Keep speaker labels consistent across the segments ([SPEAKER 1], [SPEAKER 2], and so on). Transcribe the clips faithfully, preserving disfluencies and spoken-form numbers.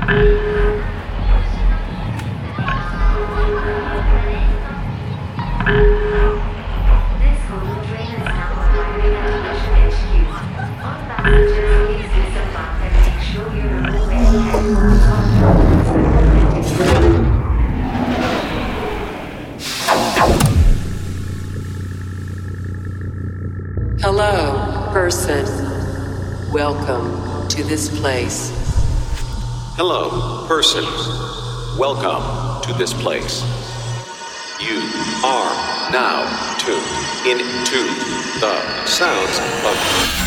[SPEAKER 1] Hello, person. Welcome to this place.
[SPEAKER 2] Hello, person. Welcome to this place. You are now tuned into the sounds of...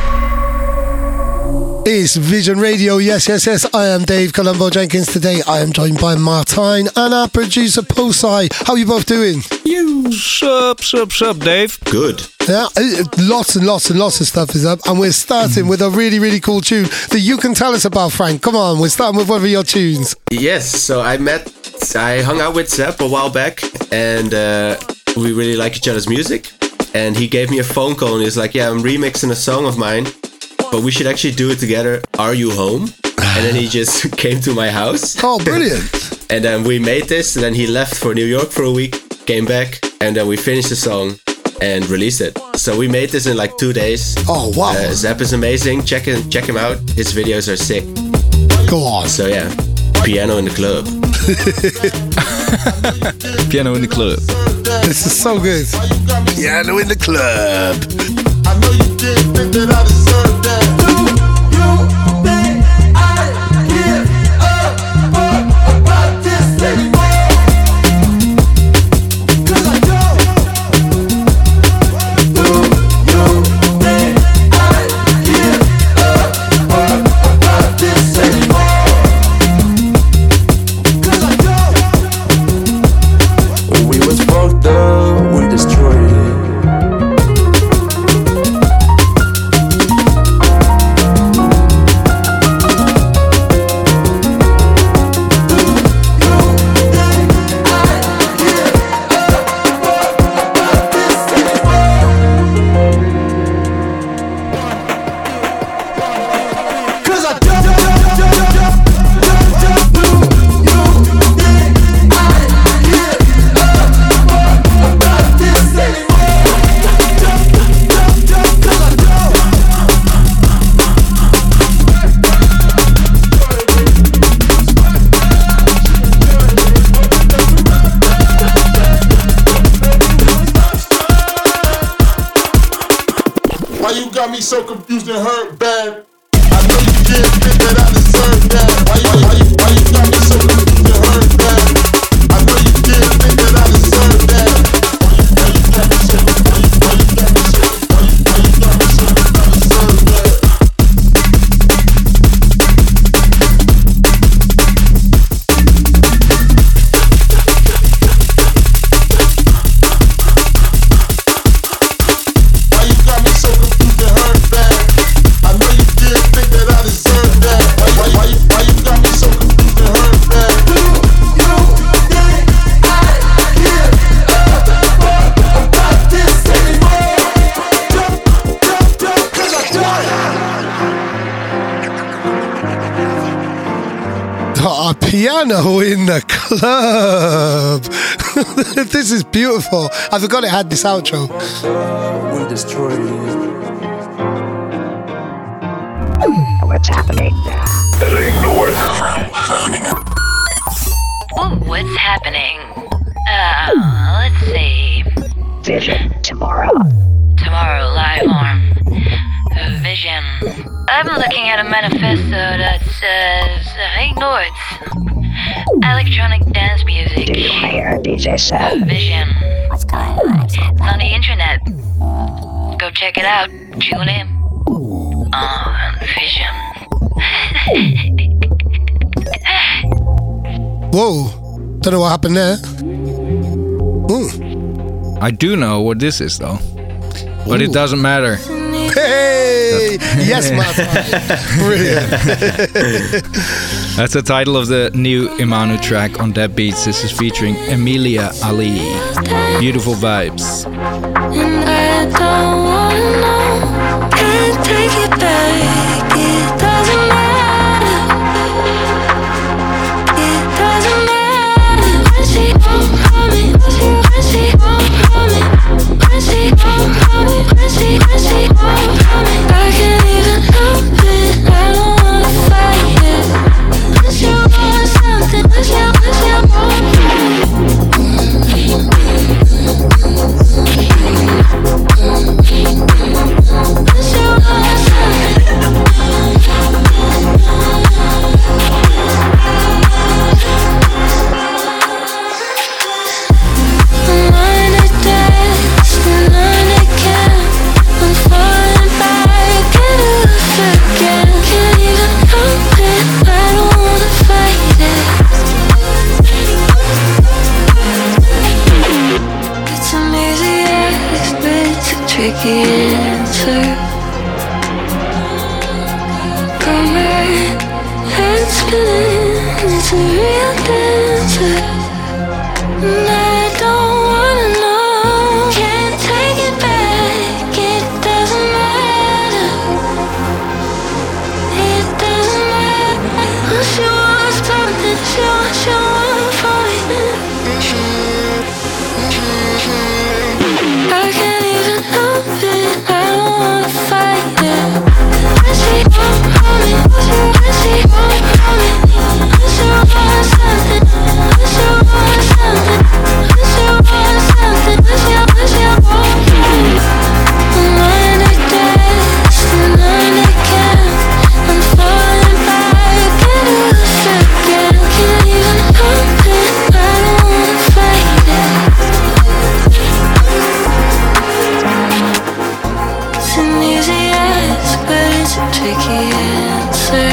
[SPEAKER 3] It's Vision Radio. Yes, yes, yes. I am Dave Colombo Jenkins. Today I am joined by Martijn and our producer Posai. How are you both doing?
[SPEAKER 4] You sup, sup, sup, Dave?
[SPEAKER 2] Good.
[SPEAKER 3] Yeah, lots and lots and lots of stuff is up, and we're starting mm. with a really, really cool tune that you can tell us about, Frank. Come on, we're starting with one of your tunes.
[SPEAKER 5] Yes, so I met, I hung out with Sepp a while back, and uh, we really like each other's music. And he gave me a phone call, and he was like, "Yeah, I'm remixing a song of mine, but we should actually do it together. Are you home?" And then he just came to my house.
[SPEAKER 3] Oh, brilliant.
[SPEAKER 5] And then we made this, and then he left for New York for a week, came back, and then we finished the song and released it. So we made this in like two days.
[SPEAKER 3] Oh, wow.
[SPEAKER 5] Uh, Sepp is amazing. Check him, check him out. His videos are sick.
[SPEAKER 3] Go on.
[SPEAKER 5] So yeah, piano in the club.
[SPEAKER 4] Piano in the club.
[SPEAKER 3] This is so good. Piano in the club.
[SPEAKER 6] I know you didn't think that I deserved that. Do you think I give a fuck about this anymore? Cause I don't. Do you think I give a fuck about this anymore? Cause I don't. When we was fucked up, we destroyed it. So confused and hurt bad. I know you didn't think that I deserved that. Why you, why you, why you got me so confused and hurt bad? I know you didn't think that I deserved that. Why you, why you got me so, why you, why you got me so, why you, why you got me so, I deserve that.
[SPEAKER 3] Piano in the club. This is beautiful. I forgot it had this outro.
[SPEAKER 6] We destroyed it.
[SPEAKER 7] What's happening?
[SPEAKER 8] Heading north.
[SPEAKER 7] Oh, what's happening? Uh, let's see. Vision tomorrow. Tomorrow, live arm. Vision. I'm looking at a manifesto that says hey notes. Electronic dance music.
[SPEAKER 9] Do you hear D J Sepp?
[SPEAKER 7] Vision.
[SPEAKER 9] What's going on?
[SPEAKER 7] It's on the internet. Go check it out. Tune in. On Vision.
[SPEAKER 3] Whoa. Don't know what happened there.
[SPEAKER 4] Ooh. I do know what this is though. But Ooh. It doesn't matter.
[SPEAKER 3] Hey! Yes, my Brilliant.
[SPEAKER 4] That's the title of the new Imanu track on Dead Beats. This is featuring Emilia Ali. Beautiful vibes.
[SPEAKER 10] And I don't wanna know. Can't take it back. It doesn't matter. spinning, it's a real dancer. And I don't wanna know, can't take it back, it doesn't matter. It doesn't matter. She wants something, she wants, she wants for it. I can't even help it, I don't wanna fight it. When she wants from me, when she wants from me, when she wants something, when she wants something, when she wants something, when she, when she wants from me. I'm lying to dance, and lying again, I'm falling back into this again. Can't even help it, I don't wanna fight it. It's an easy ask, but it's a tricky answer.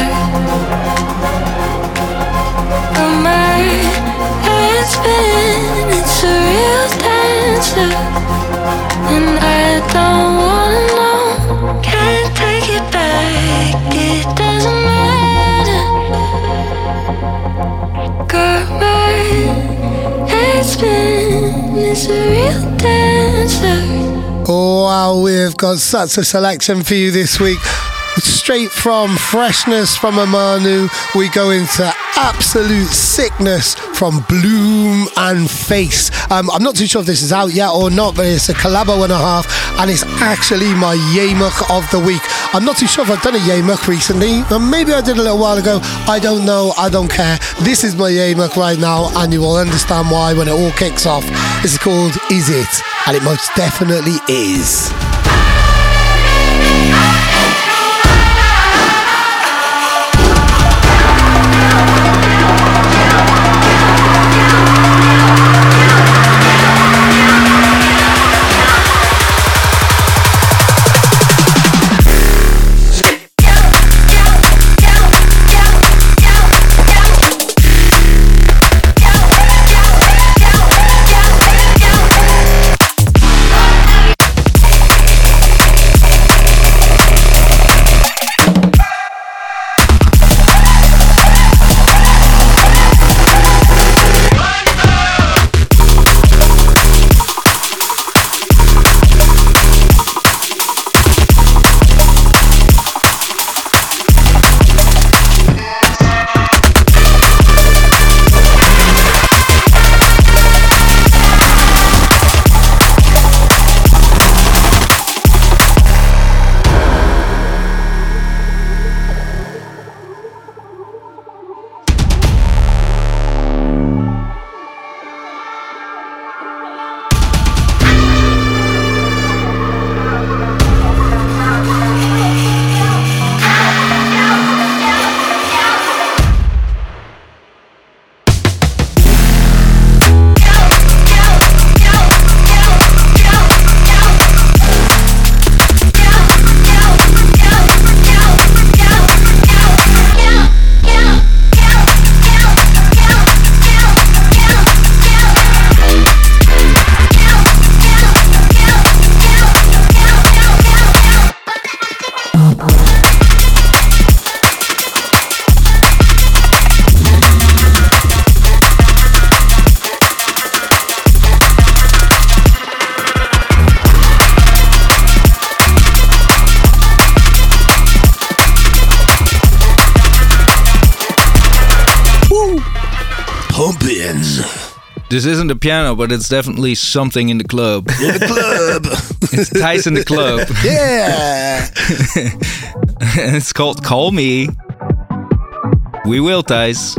[SPEAKER 10] Oh my, it's been, it's a real dancer. And I don't wanna know, can't take it back, it doesn't matter. Girl, my, it's been, it's a real dancer.
[SPEAKER 3] Oh, wow, we've got such a selection for you this week. Straight from freshness from Amanu, we go into absolute sickness from Bloom and Face. Um, I'm not too sure if this is out yet or not, but it's a collabo and a half, and it's actually my Yamuk of the week. I'm not too sure if I've done a Yamuk recently, but maybe I did a little while ago. I don't know, I don't care. This is my Yamuk right now, and you will understand why when it all kicks off. This is called Is It? And it most definitely is. Pumping.
[SPEAKER 4] This isn't a piano, but it's definitely something in the club.
[SPEAKER 3] In the club.
[SPEAKER 4] It's Thijs in the club.
[SPEAKER 3] Yeah.
[SPEAKER 4] It's called Call Me. We will, Thijs.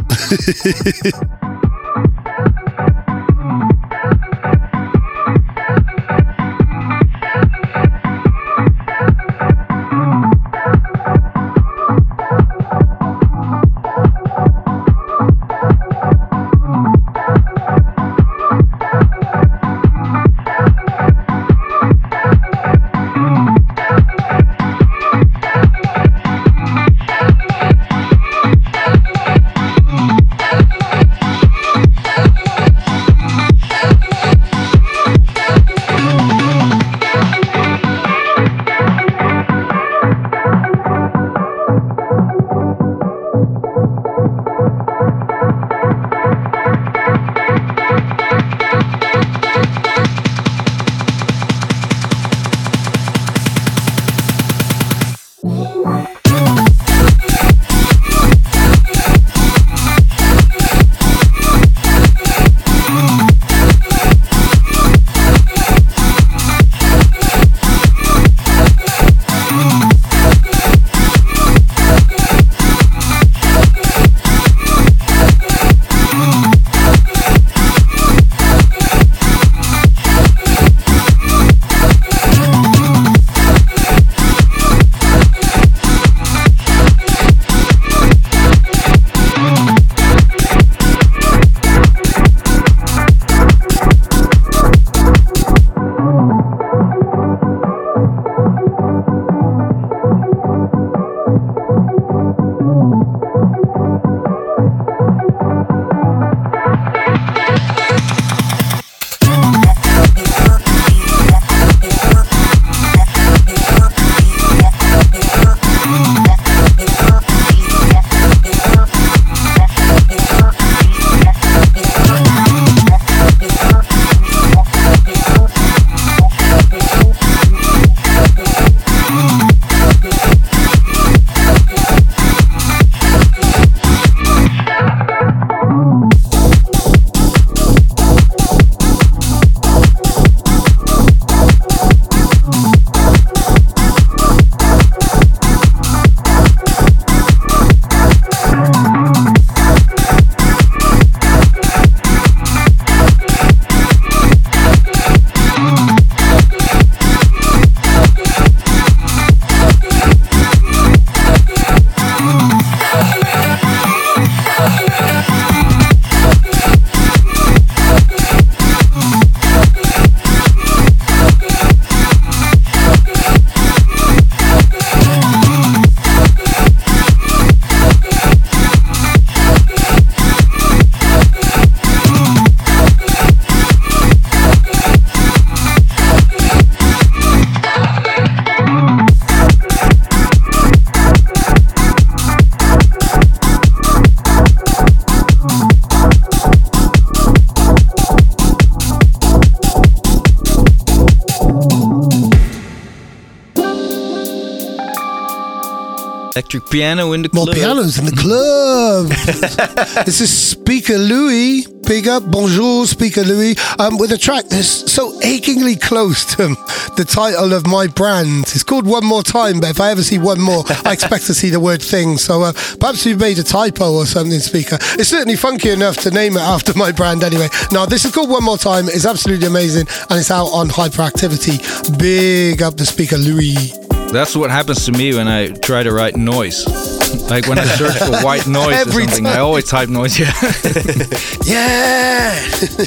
[SPEAKER 4] Electric piano in the
[SPEAKER 3] More
[SPEAKER 4] club.
[SPEAKER 3] pianos in the club. This is Speaker Louis. Big up, bonjour, Speaker Louis. Um, with a track that's so achingly close to the title of my brand. It's called One More Time, but if I ever see one more, I expect to see the word thing. So uh, perhaps you've made a typo or something, Speaker. It's certainly funky enough to name it after my brand anyway. Now, this is called One More Time. It's absolutely amazing, and it's out on Hyperactivity. Big up the Speaker Louis.
[SPEAKER 4] That's what happens to me when I try to write noise. Like when I search for white noise
[SPEAKER 3] Every
[SPEAKER 4] or something,
[SPEAKER 3] time.
[SPEAKER 4] I always type noise. Yeah.
[SPEAKER 3] Yeah.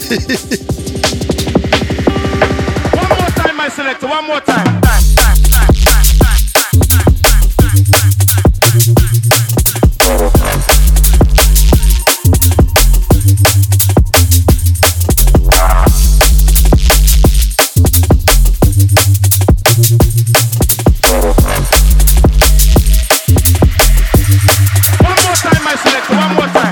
[SPEAKER 6] One more time, my selector. One more time. One more time.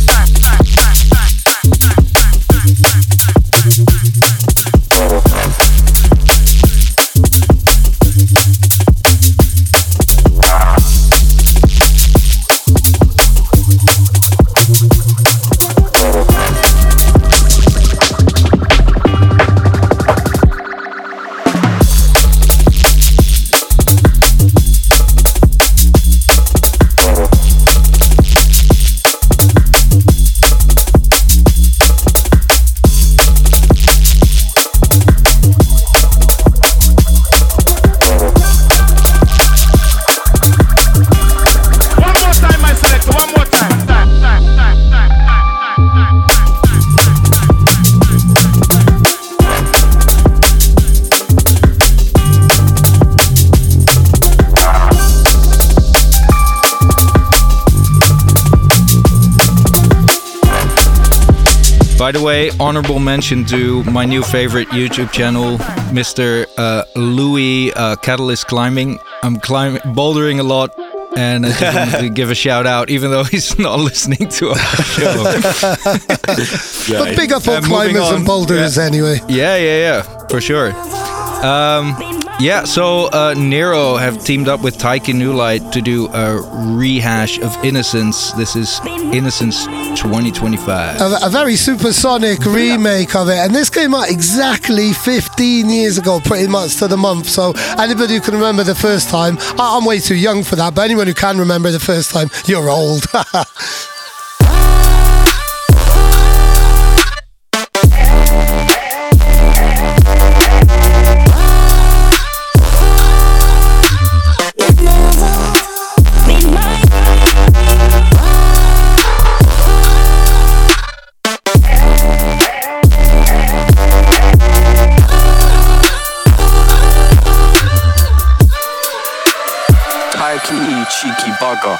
[SPEAKER 4] By the way, honorable mention to my new favorite YouTube channel, Mister Uh, Louis uh, Catalyst Climbing. I'm climbing, bouldering a lot, and I just wanted to give a shout out, even though he's not listening to our show.
[SPEAKER 3] Yeah. But big up all
[SPEAKER 4] Uh,
[SPEAKER 3] climbers
[SPEAKER 4] on.
[SPEAKER 3] and boulders
[SPEAKER 4] Yeah.
[SPEAKER 3] anyway.
[SPEAKER 4] Yeah, yeah, yeah, for sure. Um, yeah, so uh, Nero have teamed up with Taiki New Light to do a rehash of Innocence. This is Innocence twenty twenty-five.
[SPEAKER 3] A, a very supersonic remake of it, and this came out exactly fifteen years ago, pretty much to the month. So anybody who can remember the first time, I- I'm way too young for that, but anyone who can remember the first time, you're old.
[SPEAKER 8] Cheeky bugger.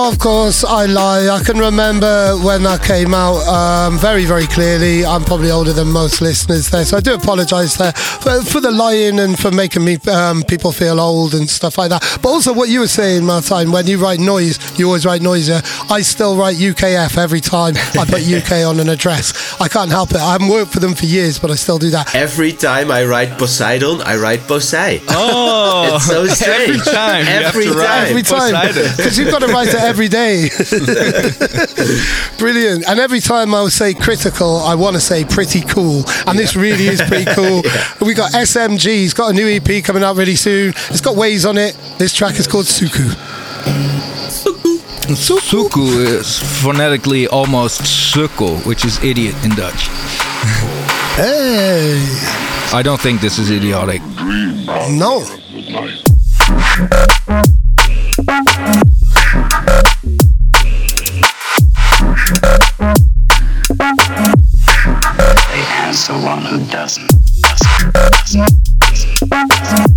[SPEAKER 3] Of course, I lie. I can remember when that came out um, very, very clearly. I'm probably older than most listeners there, so I do apologise there for, for the lying and for making me um, people feel old and stuff like that. But also what you were saying, Martijn, when you write noise, you always write noise. Yeah? I still write U K F every time I put U K on an address. I can't help it. I haven't worked for them for years, but I still do that.
[SPEAKER 5] Every time I write Poseidon, I write Bosai.
[SPEAKER 4] Oh,
[SPEAKER 5] it's so strange.
[SPEAKER 4] Every time,
[SPEAKER 5] every
[SPEAKER 4] you have to
[SPEAKER 5] time,
[SPEAKER 3] every time, because you've got to write it every day. Brilliant. And every time I would say critical, I want to say pretty cool, and this really is pretty cool. Yeah. We got S M G. He's got a new E P coming out really soon. It's got Waze on it. This track is called Suku.
[SPEAKER 4] Suku. Suku is phonetically almost sukkel, which is idiot in Dutch.
[SPEAKER 3] Hey.
[SPEAKER 4] I don't think this is idiotic.
[SPEAKER 3] No.
[SPEAKER 9] They answer one who doesn't. doesn't, doesn't.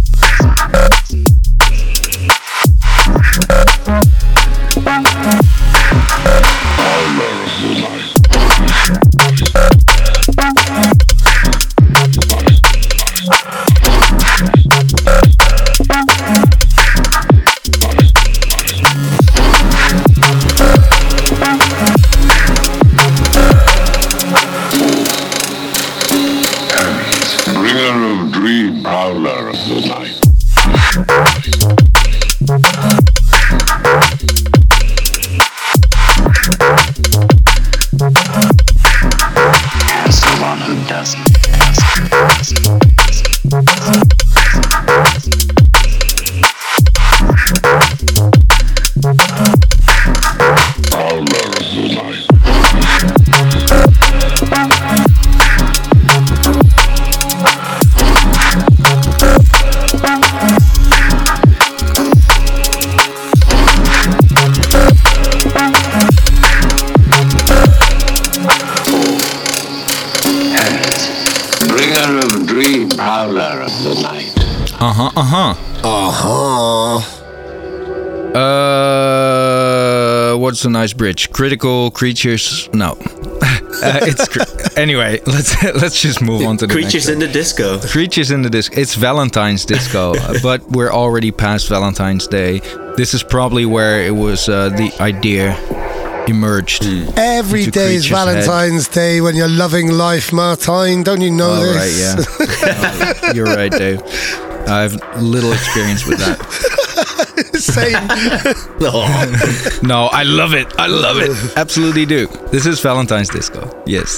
[SPEAKER 6] Bringer of dream, prowler of the night.
[SPEAKER 9] As the one who doesn't, doesn't, doesn't, doesn't.
[SPEAKER 6] Prowler of the night. Bringer of dream, prowler of the night.
[SPEAKER 4] Uh-huh, uh-huh.
[SPEAKER 3] Uh-huh.
[SPEAKER 4] Uh, what's a nice bridge? Critical creatures? No. uh, it's cr- anyway. Let's let's just move on to the
[SPEAKER 5] Creatures
[SPEAKER 4] next
[SPEAKER 5] in the Disco.
[SPEAKER 4] Creatures in the Disco. It's Valentine's Disco, but we're already past Valentine's Day. This is probably where it was uh, the idea emerged.
[SPEAKER 5] Mm.
[SPEAKER 3] Every day is Valentine's head. Day when you're loving life, Martijn. Don't you know
[SPEAKER 4] oh,
[SPEAKER 3] this?
[SPEAKER 4] Right, yeah. no, you're right, Dave. I have little experience with that.
[SPEAKER 3] Same.
[SPEAKER 4] no. no, I love it. I love it. Absolutely do. This is Valentine's Disco. Yes.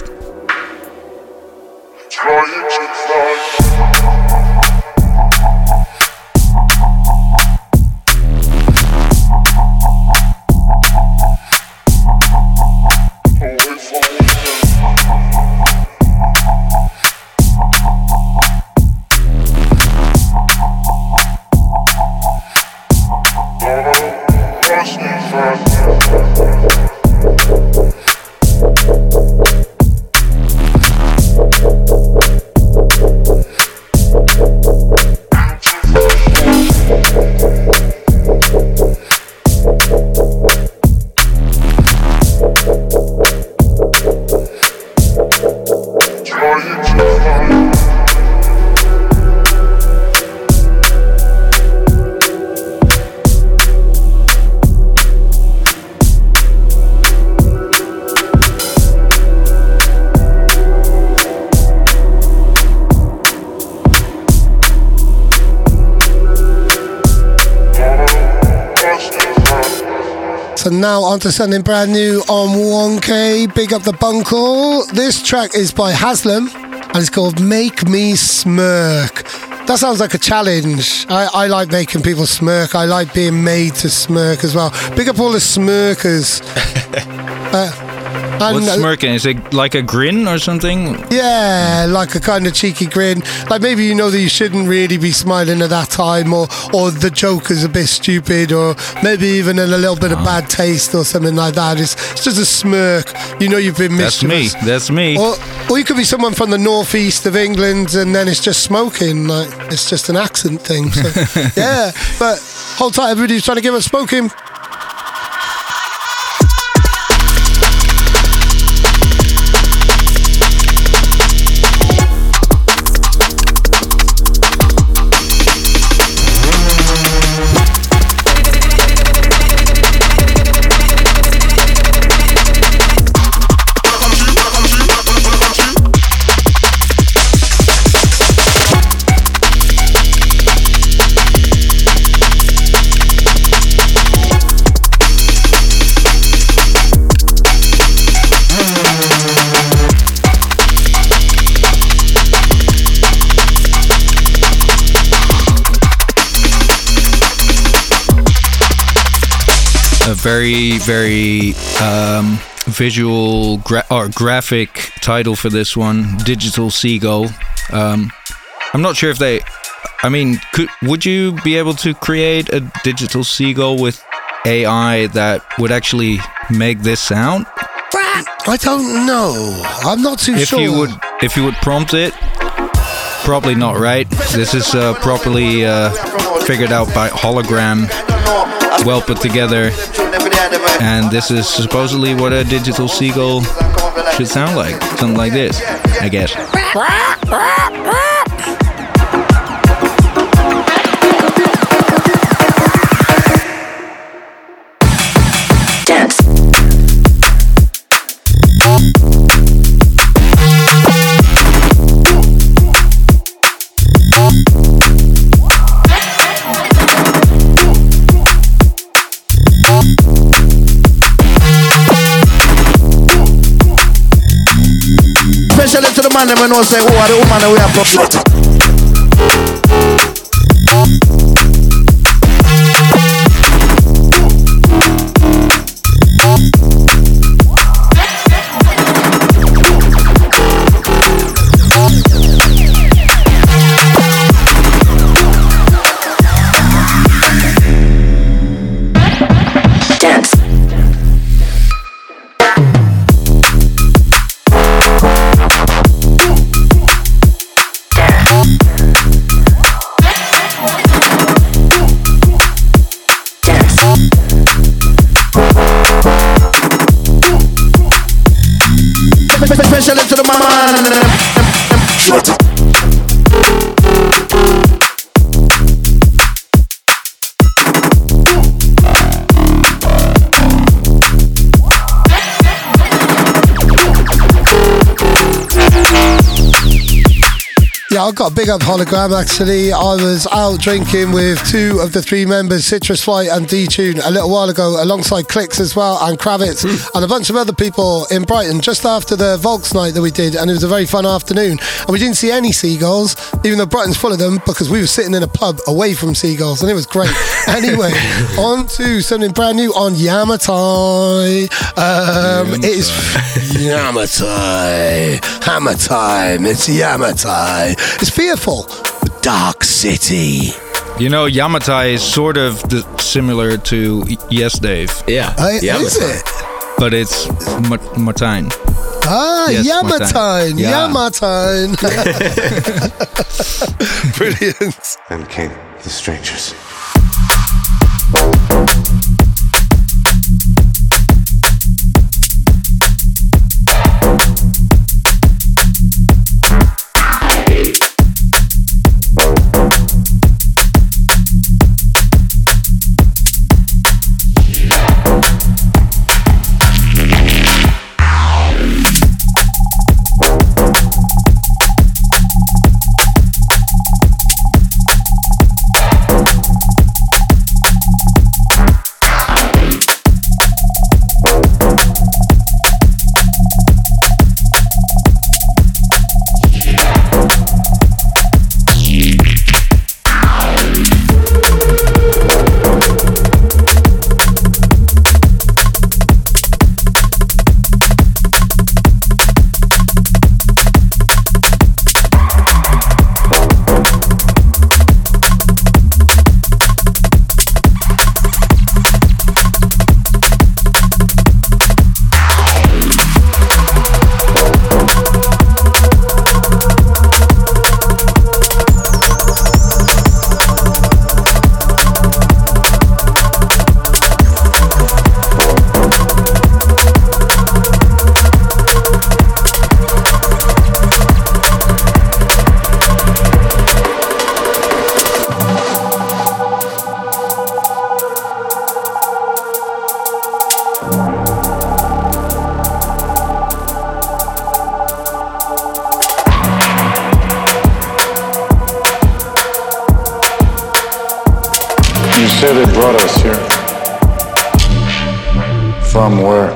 [SPEAKER 3] So now on to something brand new on one K. Big up the Bunkle. This track is by Haslam and it's called Make Me Smirk. That sounds like a challenge. I, I like making people smirk. I like being made to smirk as well. Big up all the smirkers. uh, And,
[SPEAKER 4] What's smirking? Is it like a grin or something?
[SPEAKER 3] Yeah, like a kind of cheeky grin. Like maybe you know that you shouldn't really be smiling at that time, or or the joke is a bit stupid, or maybe even in a little bit of bad taste or something like that. It's, it's just a smirk. You know you've been mischievous.
[SPEAKER 4] That's me. That's me.
[SPEAKER 3] Or, or you could be someone from the northeast of England and then it's just smoking. Like it's just an accent thing. So, yeah, but hold tight, everybody's trying to give us smoking.
[SPEAKER 4] very, very um, visual gra- or graphic title for this one, Digital Seagull. Um, I'm not sure if they... I mean, could would you be able to create a digital seagull with A I that would actually make this sound?
[SPEAKER 3] I don't know. I'm not too
[SPEAKER 4] if
[SPEAKER 3] sure.
[SPEAKER 4] You would, if you would prompt it, probably not, right? This is uh, properly uh, figured out by Hologram, well put together, and this is supposedly what a digital seagull should sound like. Something like this, I guess.
[SPEAKER 10] Dance.
[SPEAKER 6] Especially to the man that we know say, oh, the woman that we have to especially to the man.
[SPEAKER 3] Yeah, I've got a big up Hologram actually. I was out drinking with two of the three members, Citrus Flight and D-Tune, a little while ago, alongside Clicks as well, and Kravitz, mm. and a bunch of other people in Brighton, just after the Volks night that we did, and it was a very fun afternoon. And we didn't see any seagulls, even though Brighton's full of them, because we were sitting in a pub away from seagulls, and it was great. Anyway, on to something brand new on Yamatai. Um, it is Yamatai. Hammer time. It's Yamatai. It's Fearful, Dark City.
[SPEAKER 4] You know, Yamatai is sort of the, similar to Yes Dave.
[SPEAKER 5] Yeah,
[SPEAKER 3] uh, is it?
[SPEAKER 4] But it's Ma- Martijn.
[SPEAKER 3] Ah,
[SPEAKER 4] yes,
[SPEAKER 3] Yamatine,
[SPEAKER 4] yeah.
[SPEAKER 3] Yamatine. Brilliant.
[SPEAKER 8] Then came the strangers.
[SPEAKER 11] You say they brought us here. From where?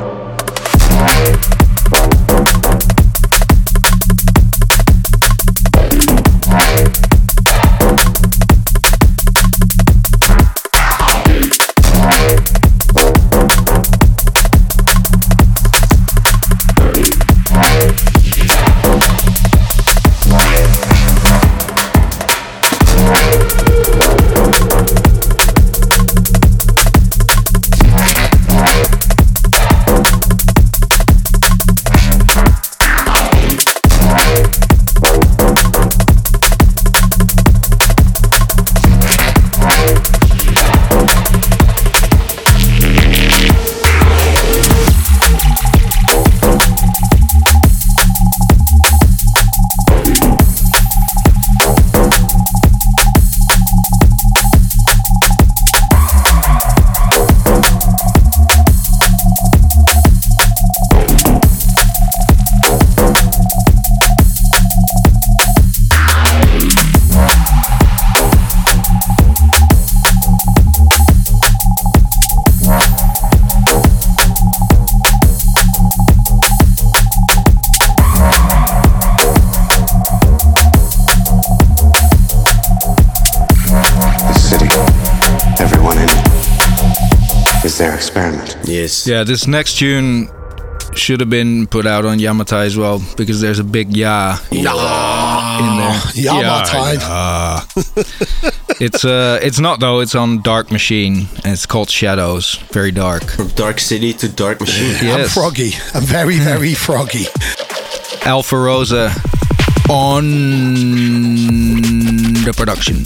[SPEAKER 8] their experiment.
[SPEAKER 5] Yes.
[SPEAKER 4] Yeah, this next tune should have been put out on Yamatai as well because there's a big ya in there.
[SPEAKER 3] Yamatai.
[SPEAKER 4] Yeah, yeah. It's uh, it's not though. It's on Dark Machine and it's called Shadows. Very dark.
[SPEAKER 5] From Dark City to Dark Machine.
[SPEAKER 3] I'm
[SPEAKER 4] Yes.
[SPEAKER 3] froggy. I'm very, very froggy.
[SPEAKER 4] Alpha Rosa on the production.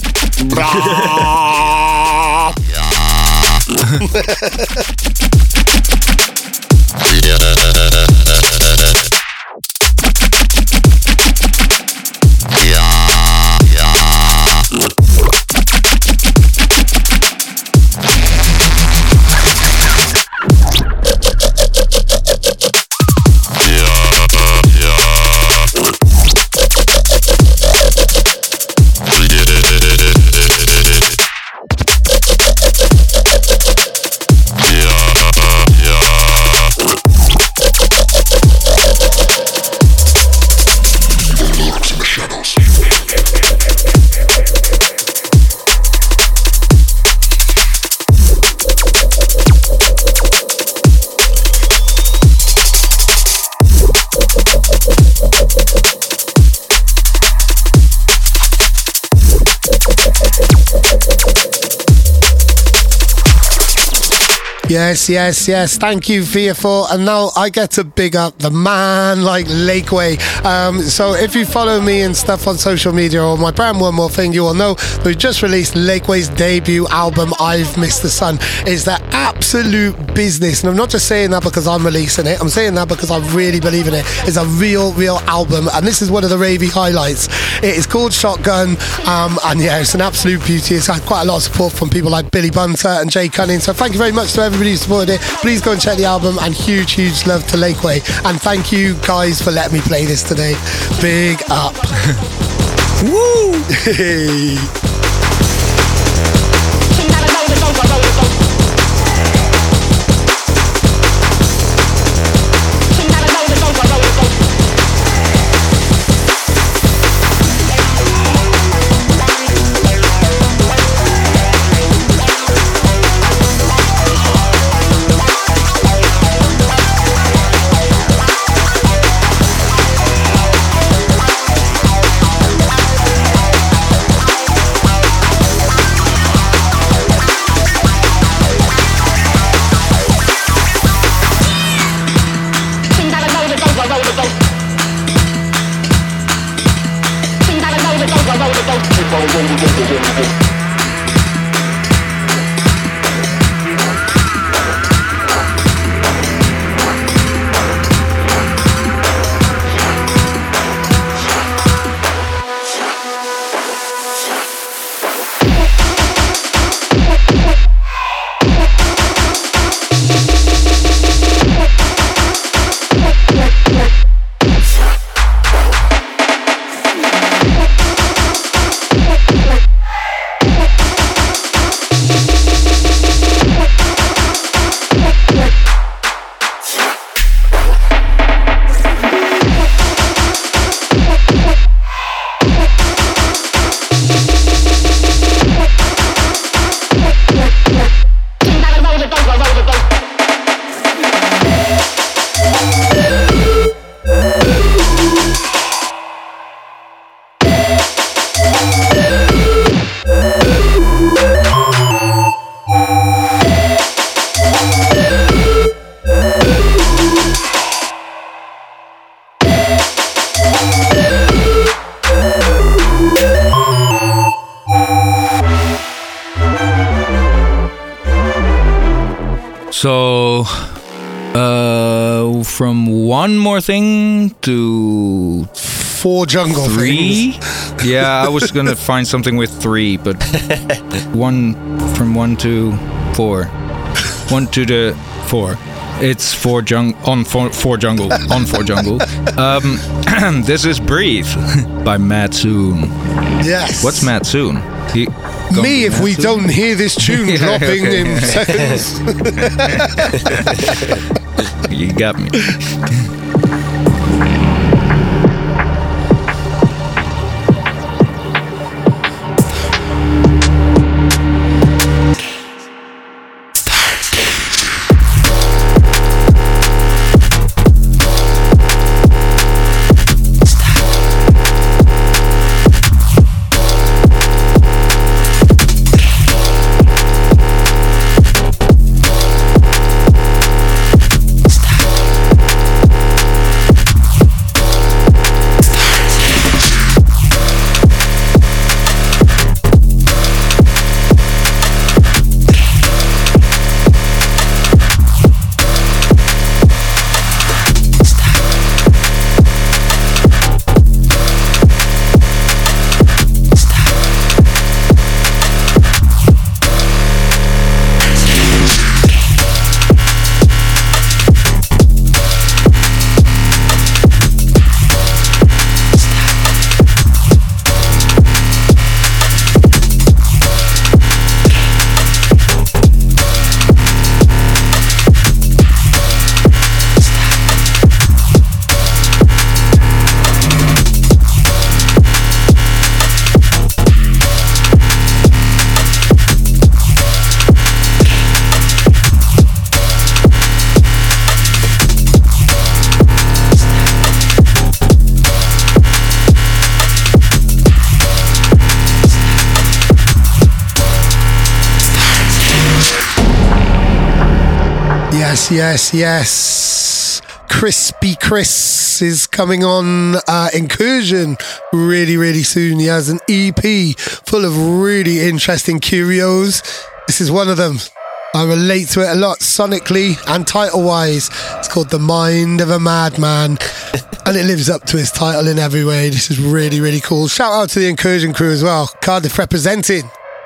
[SPEAKER 3] Yes, yes, yes. Thank you, Fearful. And now I get to big up the man like Lakeway. Um, so if you follow me and stuff on social media or my brand One More Thing, you will know that we just released Lakeway's debut album, I've Missed the Sun. It's the absolute business. And I'm not just saying that because I'm releasing it. I'm saying that because I really believe in it. It's a real, real album. And this is one of the ravey highlights. It is called Shotgun. Um, and yeah, it's an absolute beauty. It's had quite a lot of support from people like Billy Bunter and Jay Cunning. So thank you very much to everybody who supported it. Please go and check the album, and huge, huge love to Lakeway. And thank you guys for letting me play this today. Big up. Woo! Hey. So, uh, from One More Thing to four jungle
[SPEAKER 4] three.
[SPEAKER 3] Things.
[SPEAKER 4] Yeah, I was gonna find something with three, but one from one to four, one to the four. It's four jung on four, four jungle on four jungle. Um, this is Breathe by Matsoon.
[SPEAKER 3] Yes.
[SPEAKER 4] What's Matsoon? He,
[SPEAKER 3] Me, if we don't hear this tune
[SPEAKER 4] Yeah,
[SPEAKER 3] dropping
[SPEAKER 4] okay.
[SPEAKER 3] in seconds.
[SPEAKER 4] You got me.
[SPEAKER 3] Yes, yes, yes. Crispy Chris is coming on uh, Incursion really, really soon. He has an E P full of really interesting curios. This is one of them. I relate to it a lot sonically and title-wise. It's called The Mind of a Madman, and it lives up to its title in every way. This is really, really cool. Shout out to the Incursion crew as well. Cardiff representing.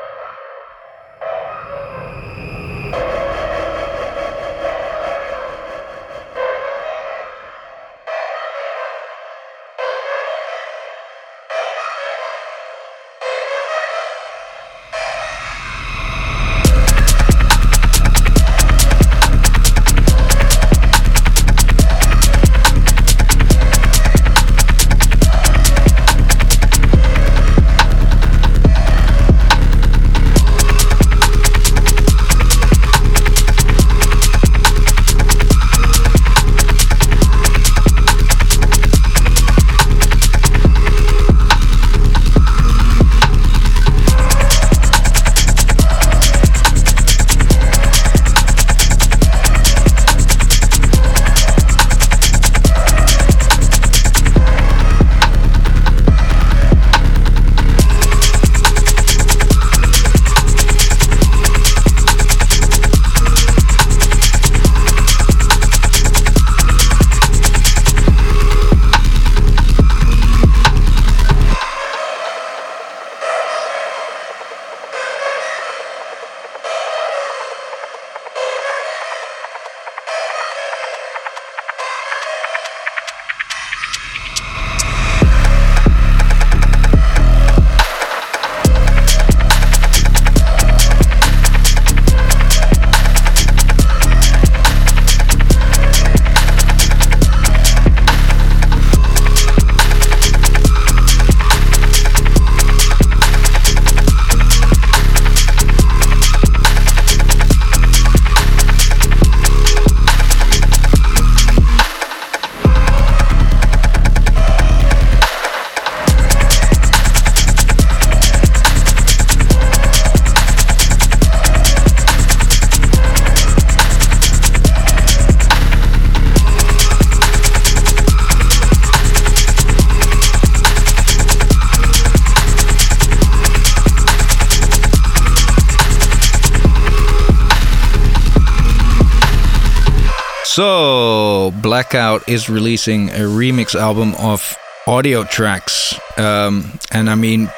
[SPEAKER 4] So, Blackout is releasing a remix album of audio tracks. Um, and I mean,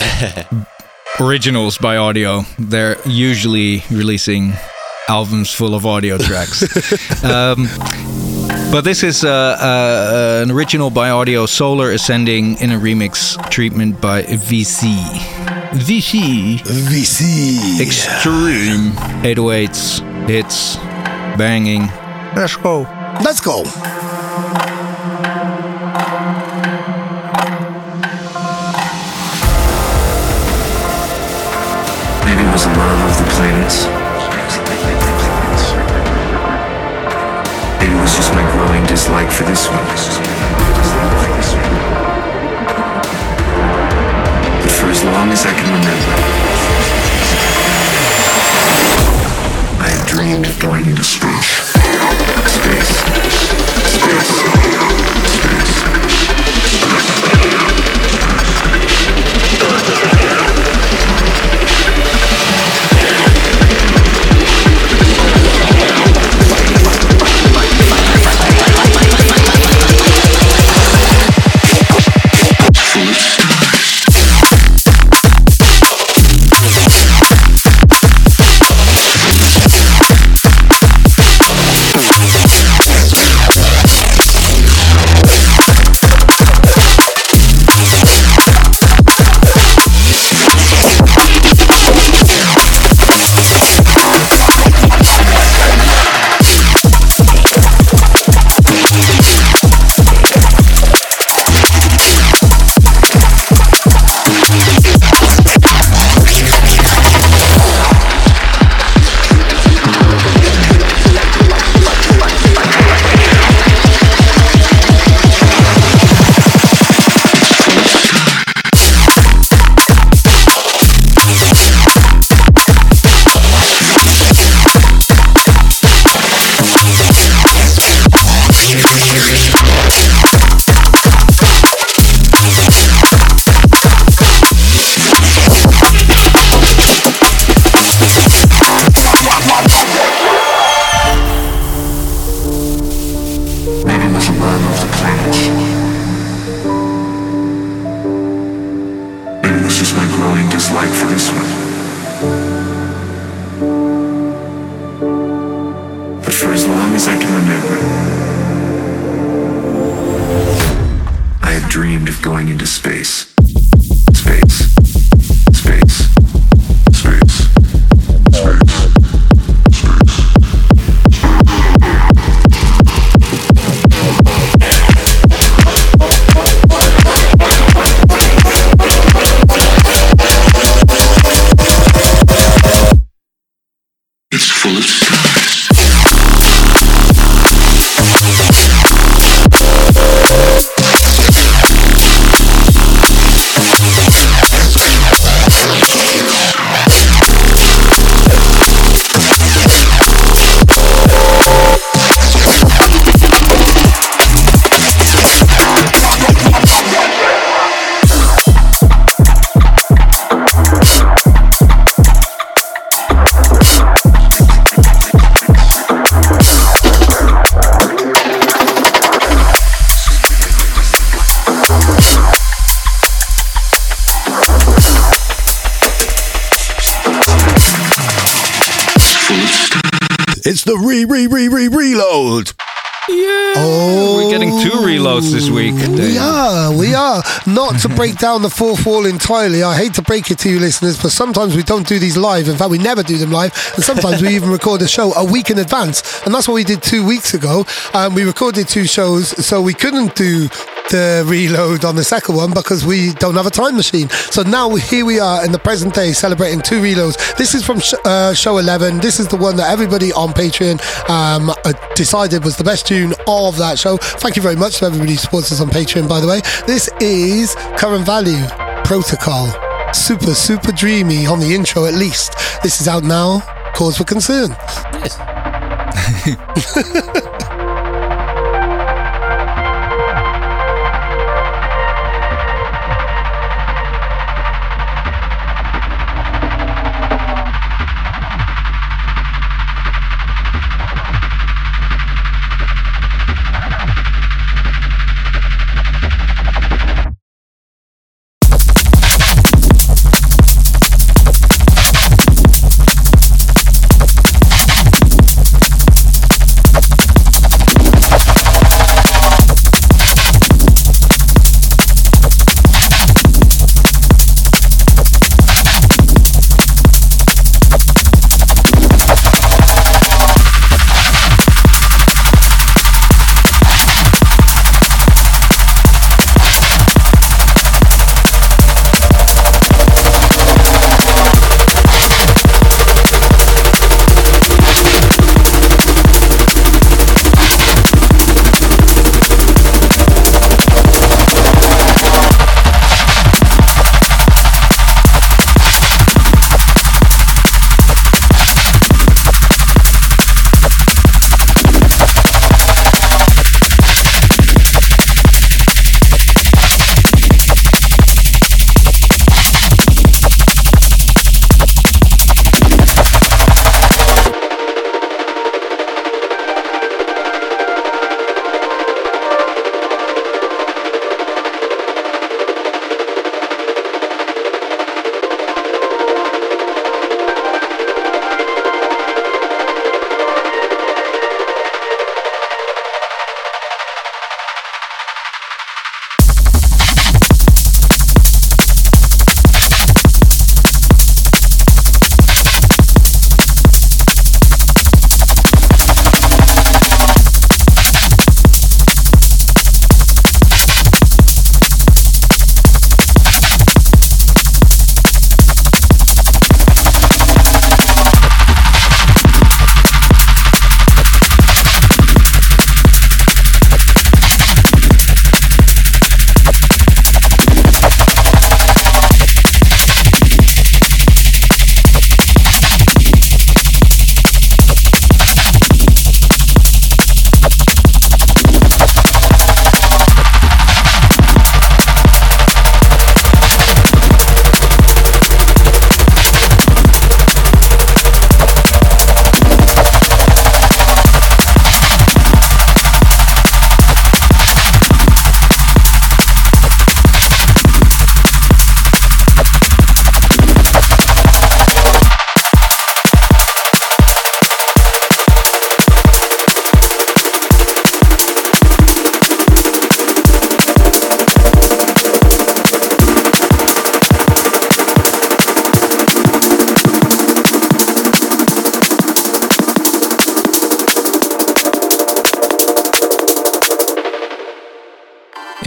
[SPEAKER 4] originals by Audio. They're usually releasing albums full of audio tracks. um, but this is uh, uh, an original by Audio, Solar Ascending, in a remix treatment by V C. V C.
[SPEAKER 3] V C.
[SPEAKER 4] Extreme. eight oh eights, hits, banging. Let's go.
[SPEAKER 3] Let's go.
[SPEAKER 12] Maybe it was the love of the planets. Maybe it was just my growing dislike for this one. But for as long as I can remember, I have dreamed of going into space. Space. Space. Space. like for this one. But for as long as I can remember, I have dreamed of going into space. Space. Space. Space. Space. It's full of stars.
[SPEAKER 13] It's the re re re re reload.
[SPEAKER 4] Yeah.
[SPEAKER 3] Oh,
[SPEAKER 4] we're getting two reloads this week.
[SPEAKER 3] We are, we are. Not to break down the fourth wall entirely. I hate to break it to you listeners, but sometimes we don't do these live. In fact, we never do them live. And sometimes we even record a show a week in advance. And that's what we did two weeks ago. Um, we recorded two shows, so we couldn't do the reload on the second one because we don't have a time machine. So now here we are in the present day celebrating two reloads. This is from sh- uh, show eleven. This is the one that everybody on Patreon um, uh, decided was the best tune of that show. Thank you very much to everybody who supports us on Patreon, by the way. This is Current Value Protocol. Super, super dreamy on the intro at least. This is out now. Cause for concern.
[SPEAKER 5] Yes.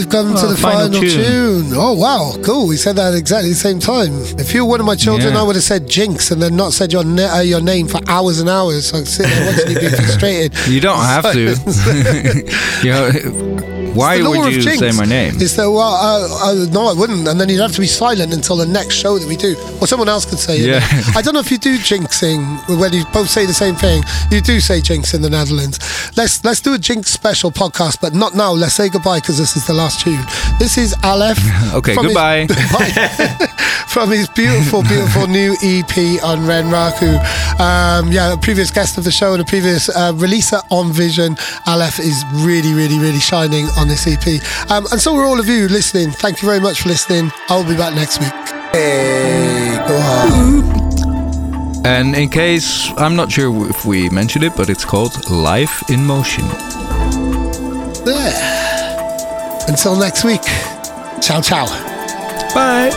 [SPEAKER 3] we've come
[SPEAKER 4] Oh,
[SPEAKER 3] to the final,
[SPEAKER 4] final
[SPEAKER 3] tune.
[SPEAKER 4] tune.
[SPEAKER 3] Oh, wow. Cool. We said that exactly the same time. If you were one of my children,
[SPEAKER 4] Yeah.
[SPEAKER 3] I would have said Jinx and then not said your na- uh, your name for hours and hours. So I'd sit there watching you be frustrated.
[SPEAKER 4] You don't have to. You know, why
[SPEAKER 3] It's the law
[SPEAKER 4] would
[SPEAKER 3] of
[SPEAKER 4] you
[SPEAKER 3] Jinx.
[SPEAKER 4] say my name?
[SPEAKER 3] It's the, well, uh, uh, no, I wouldn't. And then you'd have to be silent until the next show that we do. Or someone else could say it.
[SPEAKER 4] Yeah.
[SPEAKER 3] I don't know if you do jinxing when you both say the same thing. You do say jinx in the Netherlands. Let's let's do a jinx special podcast, but not now. Let's say goodbye because this is the last tune. This is Aleph.
[SPEAKER 4] Okay,
[SPEAKER 3] from his-
[SPEAKER 4] goodbye.
[SPEAKER 3] from his beautiful, beautiful new E P on Renraku. Um, yeah, a previous guest of the show and a previous uh, releaser on Vision. Aleph is really, really, really shining on this E P. Um, and so are all of you listening. Thank you very much for listening. I will be back next week. Hey, go on.
[SPEAKER 4] And in case, I'm not sure if we mentioned it, but it's called Life in Motion.
[SPEAKER 3] There. Until next week. Ciao, ciao.
[SPEAKER 4] Bye.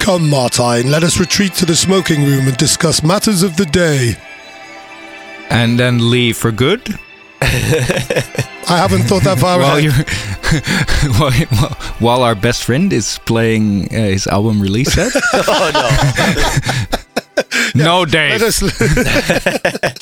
[SPEAKER 3] Come, Martine, let us retreat to the smoking room and discuss matters of the day.
[SPEAKER 4] And then leave for good?
[SPEAKER 3] I haven't thought that far
[SPEAKER 4] while,
[SPEAKER 3] ahead.
[SPEAKER 4] you're, while, while our best friend is playing uh, his album release set?
[SPEAKER 5] Oh, no.
[SPEAKER 4] No, Dave.
[SPEAKER 3] Let us